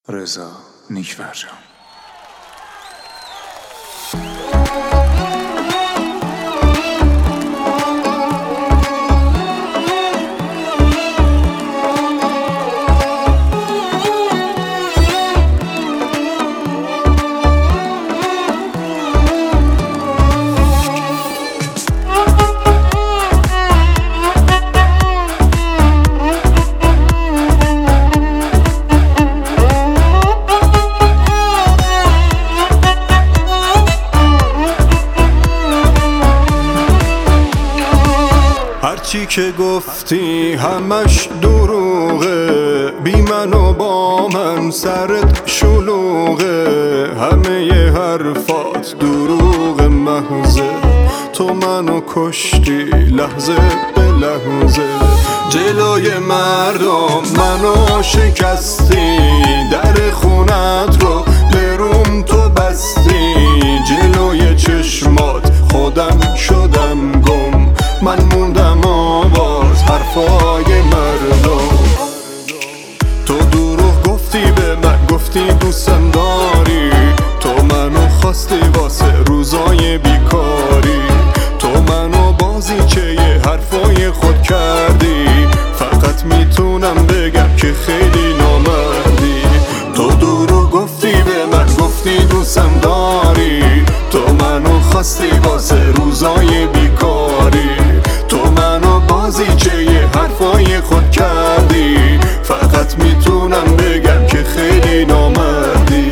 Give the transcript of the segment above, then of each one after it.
رضا نیک‌فرجام. هرچی که گفتی همش دروغه، بی من و با من سرت شلوغه، همه ی حرفات دروغ محضه، تو منو کشتی لحظه به لحظه، جلوی مردم منو شکستی، در خونت رو به روم تو بستی، جلوی چشمات خودم شدم گم، من موندم آواز حرفای مردم. تو دروغ گفتی به من، گفتی دوستم داری، تو منو خواستی واسه روزای بیکاری، تو منو بازیچه ی حرفای خود کردی، فقط میتونم بگم که خیلی نامردی. تو دروغ گفتی به من، گفتی دوستم داری، تو منو خواستی واسه روزای بیکاری، تو منو بازیچه ی حرفای خود کردی، فقط میتونم بگم که خیلی نامردی.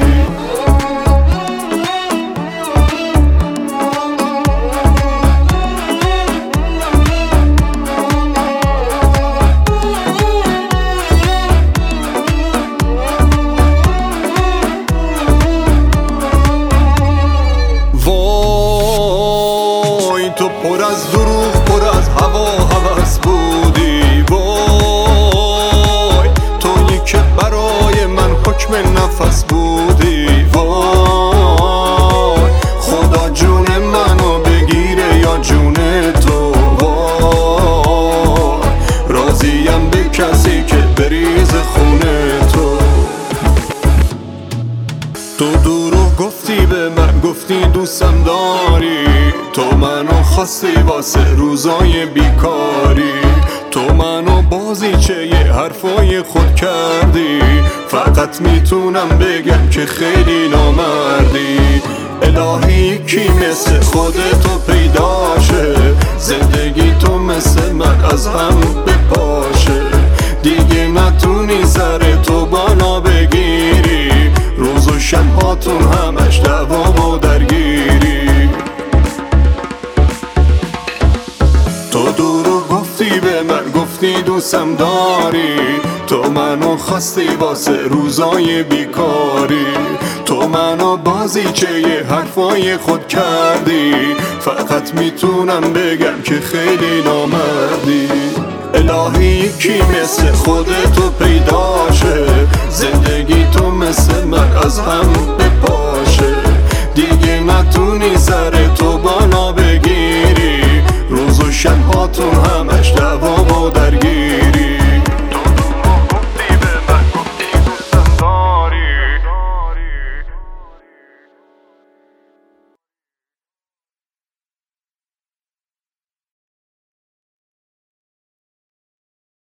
وای تو پر از دروغ، پر از هوا هوس بودی، وای تویی که برای من حکم نفس بودی، وای خدا جون منو بگیره یا جون تو، وای راضیم به کسی که بریز خونه تو. تو دروغ گفتی به من، گفتی دوستم داری، تو منو خواستی واسه روزای بیکاری، تو منو بازیچه ی حرفای خود کردی، فقط میتونم بگم که خیلی نامردی. الهی کی مثل خودتو پیدا شه، زندگی تو مثل من از هم بپاشه، دیگه نتونی سر تو بالا بگیری، روز و شبهاتون همش دعوا و درگیری. تو دروغ گفتی به من، گفتی دوستم داری، تو منو خواستی واسه روزای بیکاری، تو منو بازیچه ی حرفای خود کردی، فقط میتونم بگم که خیلی نامردی. الهی کی مثل خودتو پیدا شه، زندگی تو مثل من از هم بپاشه، دیگه نتونی سر